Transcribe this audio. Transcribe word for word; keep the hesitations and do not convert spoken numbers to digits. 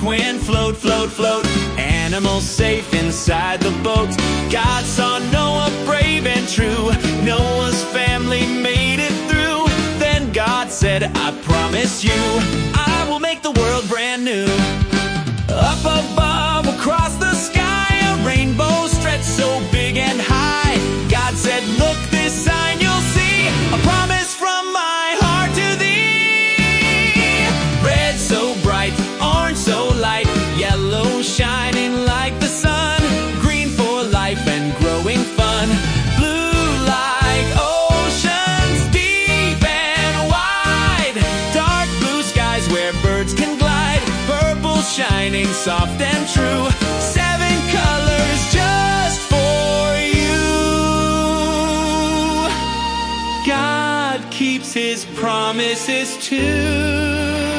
wind, float, float, float. Animals safe inside the boat. God saw Noah brave and true. Noah's family made it through. Then God said, I promise you, I will make the world brand new. Up above, across the sky, a rainbow stretched so big and high. God said, look, this sign you'll see, a promise from my heart to thee. Red so bright, orange so light, yellow shining like the sun, green for life and growing fun, blue like oceans, deep and wide, dark blue skies where birds can glide, purple shining soft and true, seven colors just for you. God keeps his promises too.